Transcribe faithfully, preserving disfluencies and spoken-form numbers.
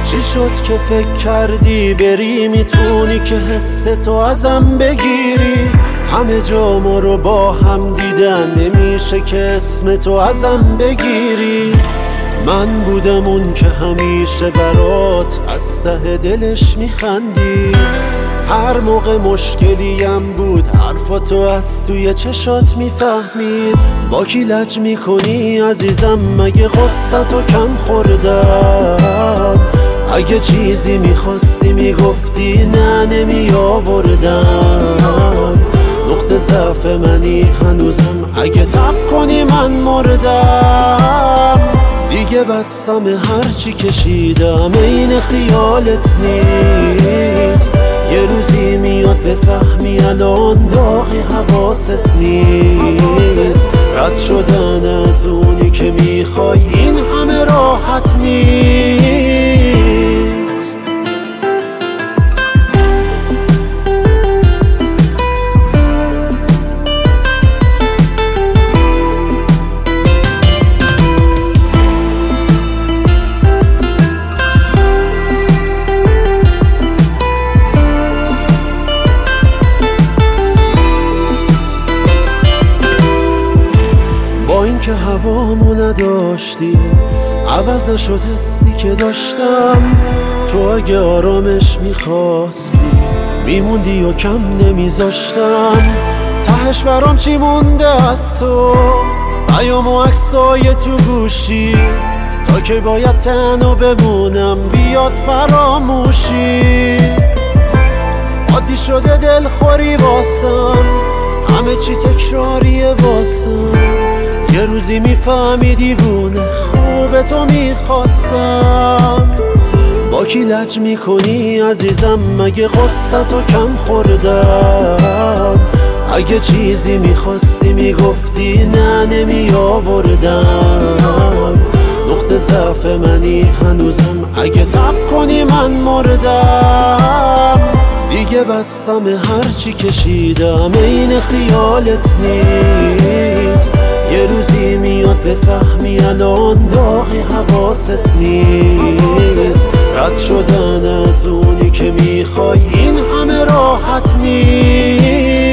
چی شد که فکر کردی بری میتونی که حس تو ازم بگیری؟ همه جا ما رو با هم دیدن، نمیشه که اسم تو ازم بگیری. من بودم اون که همیشه برات از ته دلش میخندی، هر موقع مشکلیم بود حرفاتو از توی چشات میفهمید. با کی لج میکنی عزیزم؟ مگه غصتو کم خوردم؟ اگه چیزی میخواستی میگفتی نه نمی آوردم. نقطه ضعف منی هنوزم، اگه تب کنی من مردم. دیگه بستم هرچی کشیدم این خیالت نیست. یه روزی میاد بفهمی الان داغی حواست نیست. رد شدن از اونی که میخوای این همه راحت نیست. که هوامو نداشتی، عوض نشد حسی که داشتم. تو اگه آرامش میخواستی میموندی و کم نمیذاشتم. تهش برام چی مونده از تو؟ پیام و عکسای تو گوشی، تا که باید تنها بمونم بیاد فراموشی. عادی شده دلخوری واسم، همه چی تکراریه واسم. یه روزی میفهمی دیوونه خوب تو میخواستم. با کی لج میکنی عزیزم؟ مگه غصتو کم خوردم؟ اگه چیزی میخواستی میگفتی نه نمی آوردم. نقطه ضعف منی هنوزم، اگه تب کنی من مردم. دیگه بستم هرچی کشیدم این خیالت نیست. یه روزی میاد بفهمی الان داغی حواست نیست. رد شدن از اونی که میخوای این همه راحت نیست.